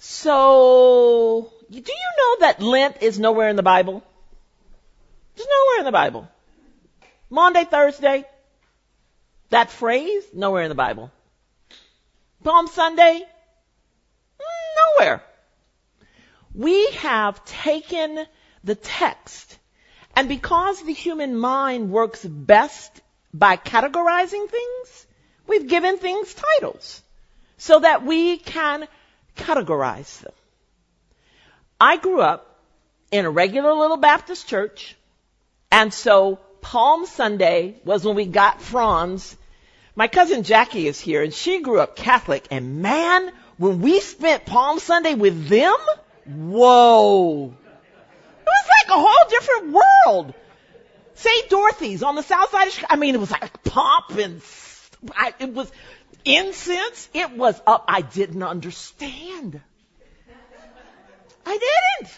So, do you know that Lent is nowhere in the Bible? It's nowhere in the Bible. Monday, Thursday, that phrase, nowhere in the Bible. Palm Sunday, nowhere. We have taken the text, and because the human mind works best by categorizing things, we've given things titles so that we can categorize them. I grew up in a regular little Baptist church, and so Palm Sunday was when we got Franz. My cousin Jackie is here, and she grew up Catholic, and man, when we spent Palm Sunday with them, whoa. It was like a whole different world. St. Dorothy's on the south side of Chicago. I mean, it was like pomp and it was incense. It was up. I didn't understand. I didn't.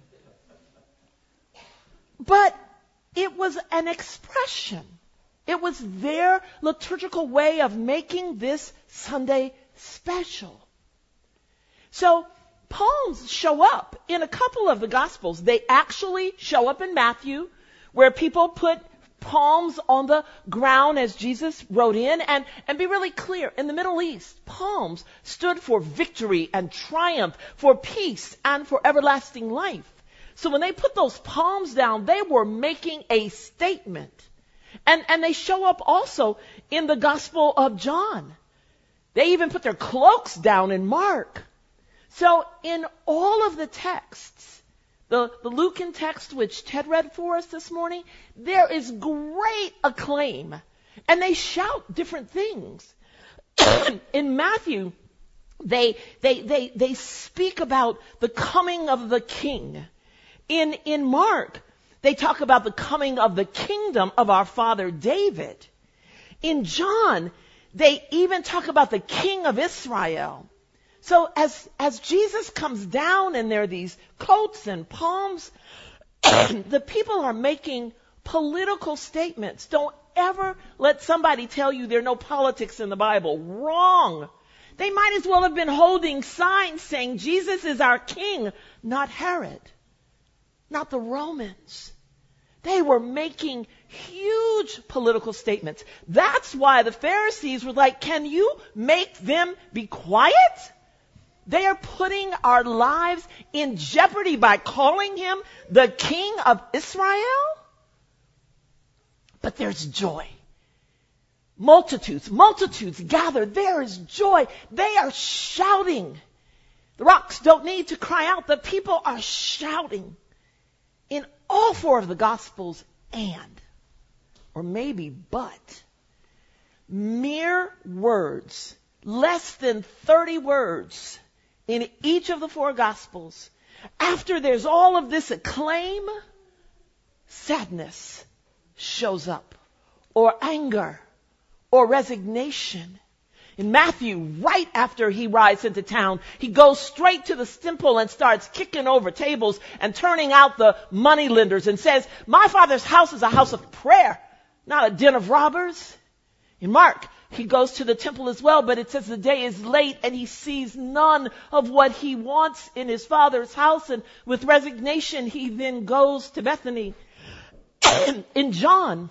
But it was an expression. It was their liturgical way of making this Sunday special. So palms show up in a couple of the Gospels. They actually show up in Matthew, where people put palms on the ground as Jesus rode in. And be really clear, in the Middle East, palms stood for victory and triumph, for peace and for everlasting life. So when they put those palms down, they were making a statement. And they show up also in the Gospel of John. They even put their cloaks down in Mark. So in all of the texts, the Lucan text, which Ted read for us this morning, there is great acclaim. And they shout different things. In Matthew, they speak about the coming of the king. In Mark, they talk about the coming of the kingdom of our father David. In John, they even talk about the king of Israel. So as Jesus comes down and there are these coats and palms, the people are making political statements. Don't ever let somebody tell you there are no politics in the Bible. Wrong. They might as well have been holding signs saying Jesus is our king, not Herod, not the Romans. They were making huge political statements. That's why the Pharisees were like, can you make them be quiet? They are putting our lives in jeopardy by calling him the King of Israel. But there's joy. Multitudes gather. There is joy. They are shouting. The rocks don't need to cry out. The people are shouting. In all four of the Gospels, or maybe but, mere words, less than 30 words in each of the four Gospels. After there's all of this acclaim, sadness shows up, or anger, or resignation. In Matthew, right after he rides into town, he goes straight to the temple and starts kicking over tables and turning out the moneylenders and says, my Father's house is a house of prayer, not a den of robbers. In Mark, he goes to the temple as well, but it says the day is late and he sees none of what he wants in his Father's house. And with resignation, he then goes to Bethany. In John,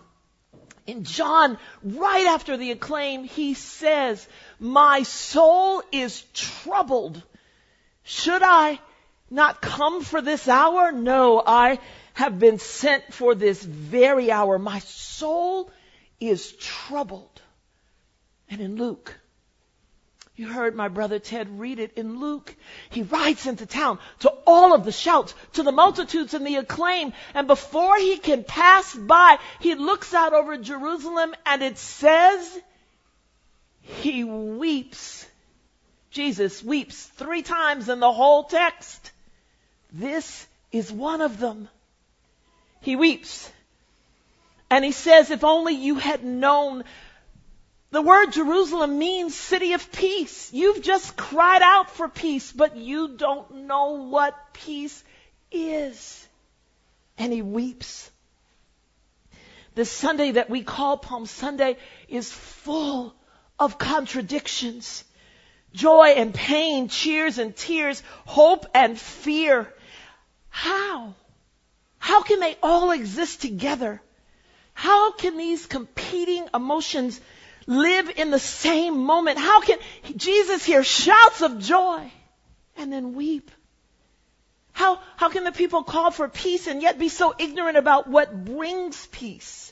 right after the acclaim, he says, my soul is troubled. Should I not come for this hour? No, I have been sent for this very hour. My soul is troubled. And in Luke, you heard my brother Ted read it. In Luke, he rides into town to all of the shouts, to the multitudes and the acclaim. And before he can pass by, he looks out over Jerusalem and it says, he weeps. Jesus weeps 3 times in the whole text. This is one of them. He weeps. And he says, if only you had known. The word Jerusalem means city of peace. You've just cried out for peace, but you don't know what peace is. And he weeps. The Sunday that we call Palm Sunday is full of contradictions. joy and pain, cheers and tears, hope and fear. How? How can they all exist together? How can these competing emotions live in the same moment? How can Jesus hear shouts of joy and then weep? How can the people call for peace and yet be so ignorant about what brings peace?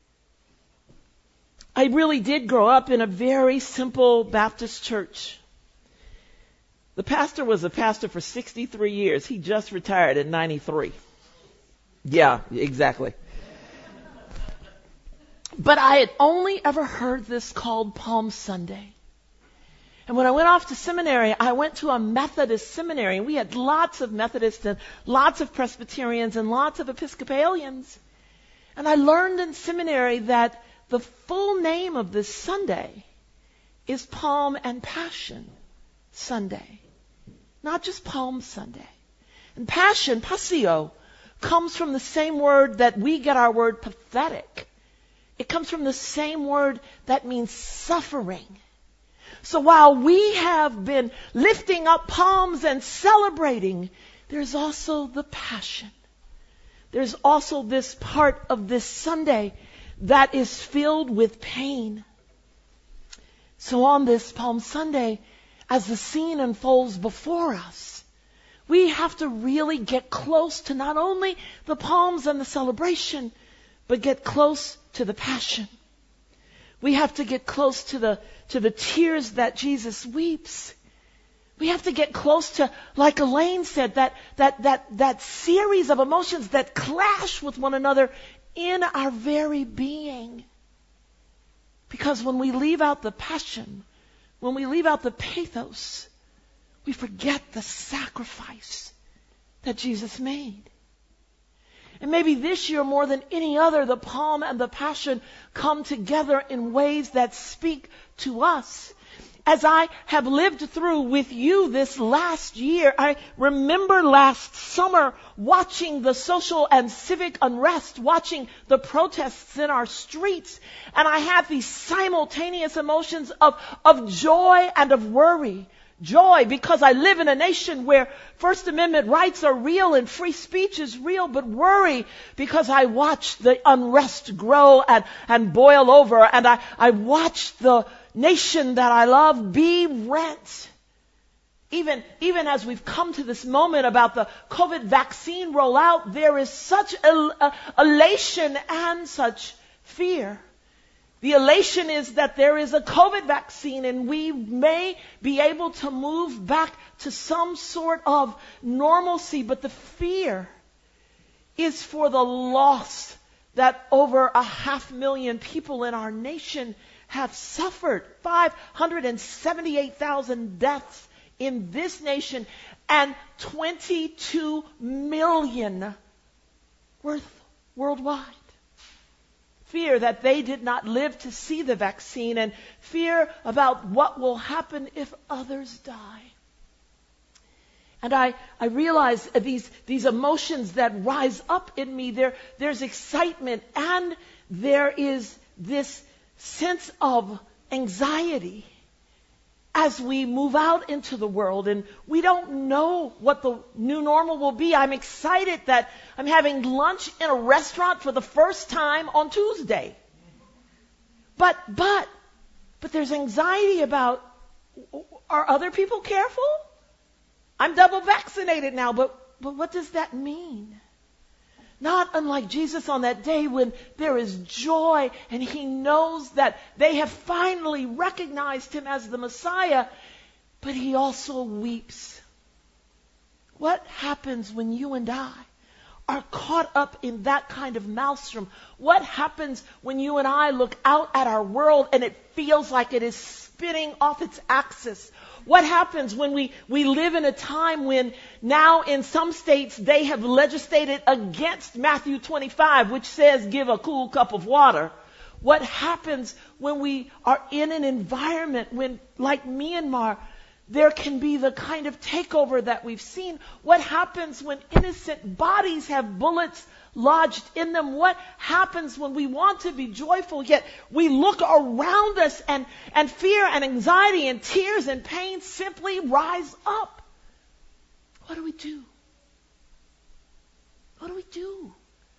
I really did grow up in a very simple Baptist church. The pastor was a pastor for 63 years. He just retired at 93. Yeah, exactly. But I had only ever heard this called Palm Sunday. And when I went off to seminary, I went to a Methodist seminary, and we had lots of Methodists and lots of Presbyterians and lots of Episcopalians. And I learned in seminary that the full name of this Sunday is Palm and Passion Sunday, not just Palm Sunday. And passion, passio, comes from the same word that we get our word pathetic. It comes from the same word that means suffering. So while we have been lifting up palms and celebrating, there's also the passion. There's also this part of this Sunday that is filled with pain. So on this Palm Sunday, as the scene unfolds before us, we have to really get close to not only the palms and the celebration, but get close to the passion. We have to get close to the tears that Jesus weeps. We have to get close to, like Elaine said, that series of emotions that clash with one another in our very being. Because when we leave out the passion, when we leave out the pathos, we forget the sacrifice that Jesus made. And maybe this year more than any other, the palm and the passion come together in ways that speak to us. As I have lived through with you this last year, I remember last summer watching the social and civic unrest, watching the protests in our streets, and I had these simultaneous emotions of joy and of worry. Joy because I live in a nation where First Amendment rights are real and free speech is real, but worry because I watched the unrest grow and boil over, and I watched the nation that I love be rent. Even as we've come to this moment about the COVID vaccine rollout, there is such elation and such fear. The elation is that there is a COVID vaccine and we may be able to move back to some sort of normalcy, but the fear is for the loss that over 500,000 people in our nation have suffered. 578,000 deaths in this nation and 22 million worldwide. Fear that they did not live to see the vaccine, and fear about what will happen if others die. And I realize these emotions that rise up in me, there's excitement and there is this sense of anxiety as we move out into the world, and we don't know what the new normal will be. I'm excited that I'm having lunch in a restaurant for the first time on Tuesday. But there's anxiety about, are other people careful? I'm double vaccinated now, but what does that mean? Not unlike Jesus on that day when there is joy and he knows that they have finally recognized him as the Messiah, but he also weeps. What happens when you and I are caught up in that kind of maelstrom? What happens when you and I look out at our world and it feels like it is spinning off its axis? What happens when we live in a time when now in some states they have legislated against Matthew 25, which says give a cool cup of water? What happens when we are in an environment when, like Myanmar, there can be the kind of takeover that we've seen. What happens when innocent bodies have bullets lodged in them? What happens when we want to be joyful, yet we look around us and fear and anxiety and tears and pain simply rise up? What do we do? What do we do?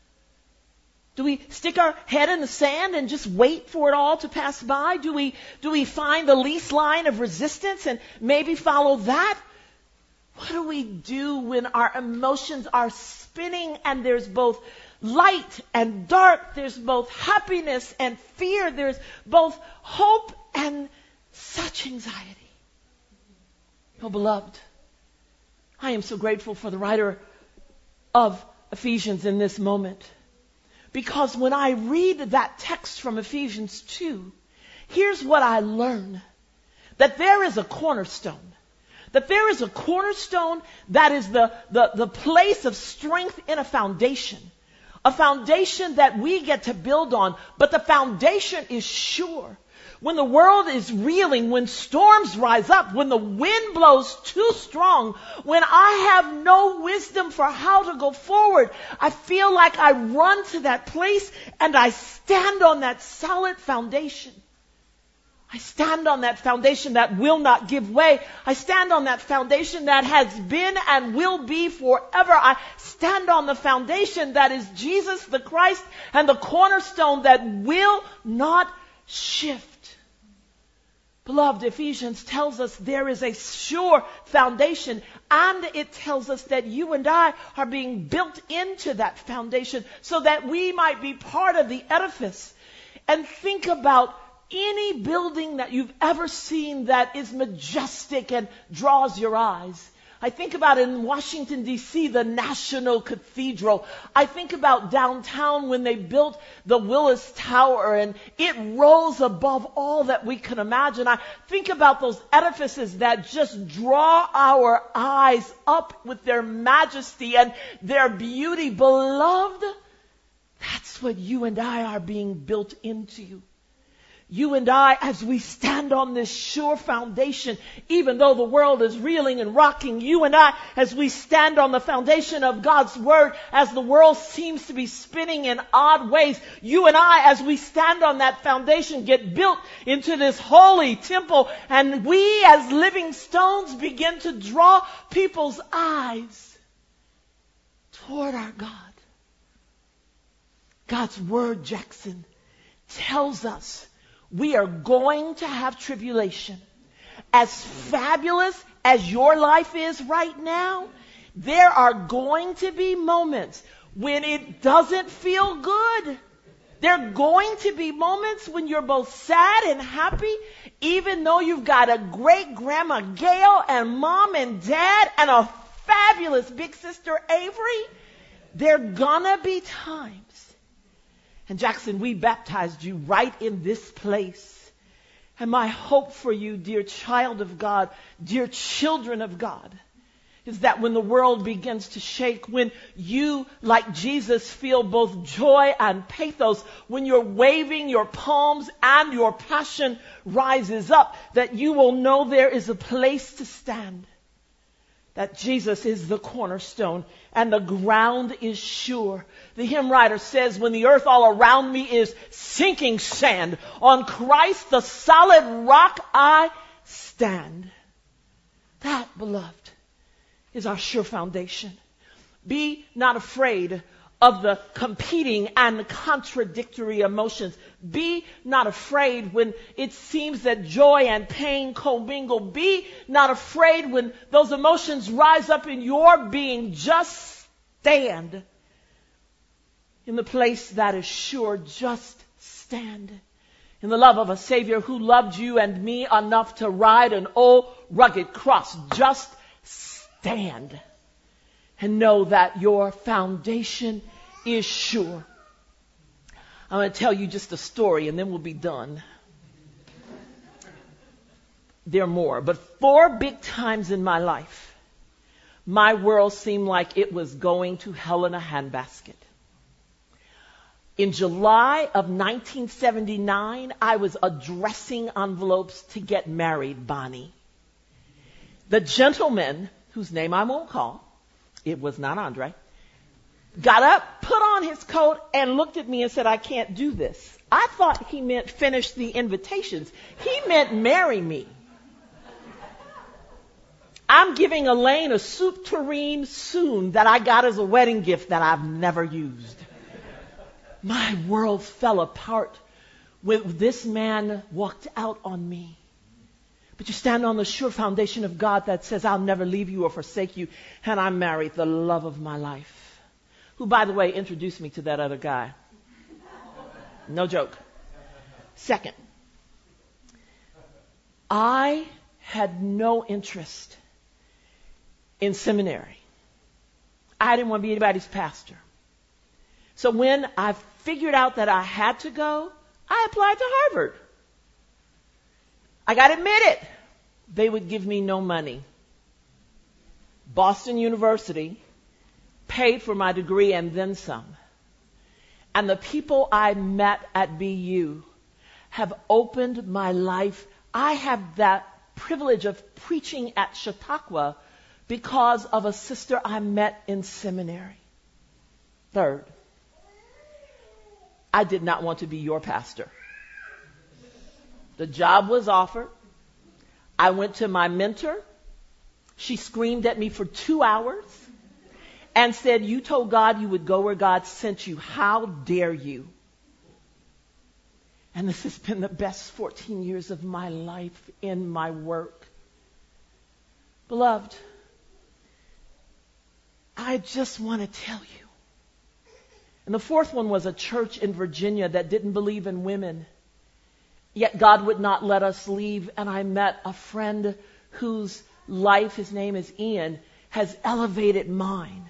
Do we stick our head in the sand and just wait for it all to pass by? Do we find the least line of resistance and maybe follow that? What do we do when our emotions are spinning and there's both light and dark, there's both happiness and fear, there's both hope and such anxiety? Oh, beloved, I am so grateful for the writer of Ephesians in this moment. Because when I read that text from Ephesians 2, here's what I learn. That there is a cornerstone. That there is a cornerstone that is the place of strength in a foundation. A foundation that we get to build on. But the foundation is sure. When the world is reeling, when storms rise up, when the wind blows too strong, when I have no wisdom for how to go forward, I feel like I run to that place and I stand on that solid foundation. I stand on that foundation that will not give way. I stand on that foundation that has been and will be forever. I stand on the foundation that is Jesus the Christ and the cornerstone that will not shift. Beloved, Ephesians tells us there is a sure foundation, and it tells us that you and I are being built into that foundation so that we might be part of the edifice. And think about any building that you've ever seen that is majestic and draws your eyes. I think about in Washington, D.C., the National Cathedral. I think about downtown when they built the Willis Tower and it rose above all that we can imagine. I think about those edifices that just draw our eyes up with their majesty and their beauty. Beloved, that's what you and I are being built into. You and I, as we stand on this sure foundation, even though the world is reeling and rocking, you and I, as we stand on the foundation of God's Word, as the world seems to be spinning in odd ways, you and I, as we stand on that foundation, get built into this holy temple, and we, as living stones, begin to draw people's eyes toward our God. God's Word, Jackson, tells us we are going to have tribulation. As fabulous as your life is right now, there are going to be moments when it doesn't feel good. There are going to be moments when you're both sad and happy, even though you've got a great grandma Gail and mom and dad and a fabulous big sister Avery. There are gonna be times. And Jackson, we baptized you right in this place. And my hope for you, dear child of God, dear children of God, is that when the world begins to shake, when you, like Jesus, feel both joy and pathos, when you're waving your palms and your passion rises up, that you will know there is a place to stand. That Jesus is the cornerstone and the ground is sure. The hymn writer says, when the earth all around me is sinking sand, on Christ the solid rock I stand. That, beloved, is our sure foundation. Be not afraid of the competing and contradictory emotions. Be not afraid when it seems that joy and pain commingle. Be not afraid when those emotions rise up in your being. Just stand in the place that is sure. Just stand in the love of a Savior who loved you and me enough to ride an old rugged cross. Just stand and know that your foundation is sure. I'm going to tell you just a story and then we'll be done. There are more, but 4 big times in my life, my world seemed like it was going to hell in a handbasket. In July of 1979, I was addressing envelopes to get married, Bonnie. The gentleman, whose name I won't call, it was not Andre, got up, put on his coat, and looked at me and said, I can't do this. I thought he meant finish the invitations. He meant marry me. I'm giving Elaine a soup tureen soon that I got as a wedding gift that I've never used. My world fell apart when this man walked out on me. But you stand on the sure foundation of God that says, I'll never leave you or forsake you. And I married the love of my life, who, by the way, introduced me to that other guy. No joke. Second, I had no interest in seminary. I didn't want to be anybody's pastor. So when I figured out that I had to go, I applied to Harvard. I got admitted. They would give me no money. Boston University paid for my degree and then some. And the people I met at BU have opened my life. I have that privilege of preaching at Chautauqua because of a sister I met in seminary. Third, I did not want to be your pastor. The job was offered. I went to my mentor. She screamed at me for 2 hours and said, you told God you would go where God sent you. How dare you? And this has been the best 14 years of my life in my work. Beloved, I just want to tell you. And the fourth one was a church in Virginia that didn't believe in women. Yet God would not let us leave. And I met a friend whose life, his name is Ian, has elevated mine.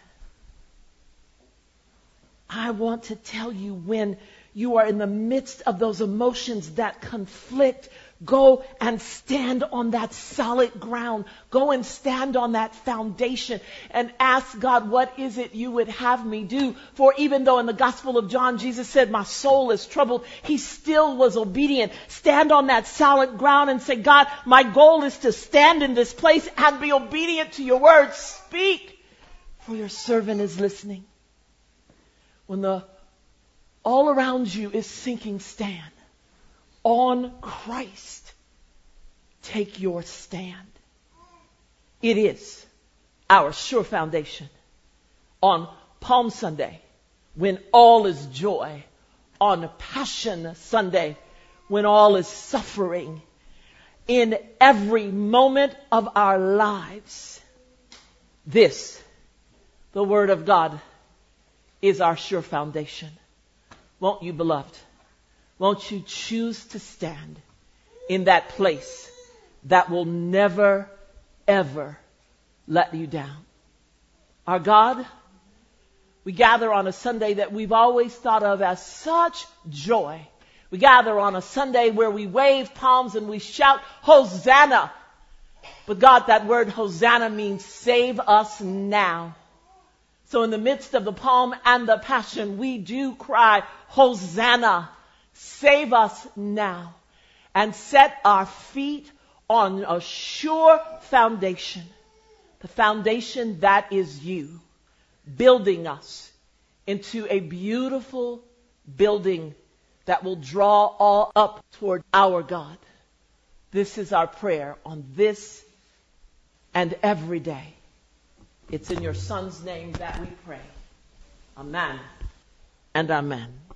I want to tell you, when you are in the midst of those emotions that conflict, go and stand on that solid ground. Go and stand on that foundation and ask God, what is it you would have me do? For even though in the Gospel of John, Jesus said, my soul is troubled, he still was obedient. Stand on that solid ground and say, God, my goal is to stand in this place and be obedient to your word. Speak, for your servant is listening. When all around you is sinking, stand on Christ. Take your stand. It is our sure foundation. On Palm Sunday, when all is joy. On Passion Sunday, when all is suffering. In every moment of our lives. This, the Word of God, is our sure foundation. Won't you, beloved? Won't you choose to stand in that place that will never, ever let you down? Our God, we gather on a Sunday that we've always thought of as such joy. We gather on a Sunday where we wave palms and we shout, Hosanna. But God, that word Hosanna means save us now. So in the midst of the Palm and the Passion, we do cry, Hosanna, save us now, and set our feet on a sure foundation, the foundation that is you, building us into a beautiful building that will draw all up toward our God. This is our prayer on this and every day. It's in your Son's name that we pray. Amen and amen.